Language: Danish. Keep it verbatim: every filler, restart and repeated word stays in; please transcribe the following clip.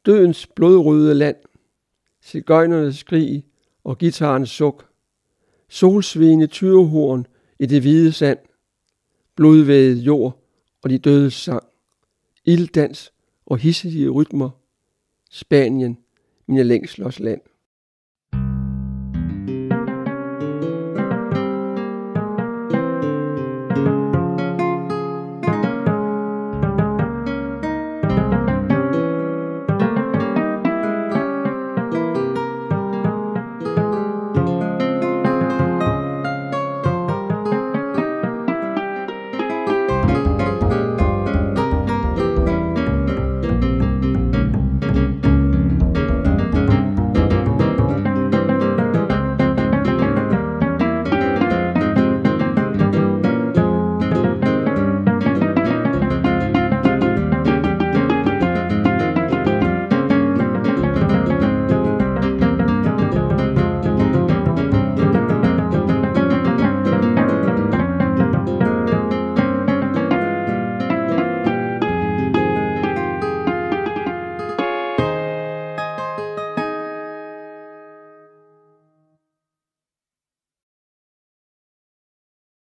Dødens blodrøde land, sigøjnernes skrig og guitarens suk, solsvigende tyrehorn i det hvide sand, blodvædet jord og de dødes sang, ilddans og hidsigere rytmer, Spanien, mine længslers land.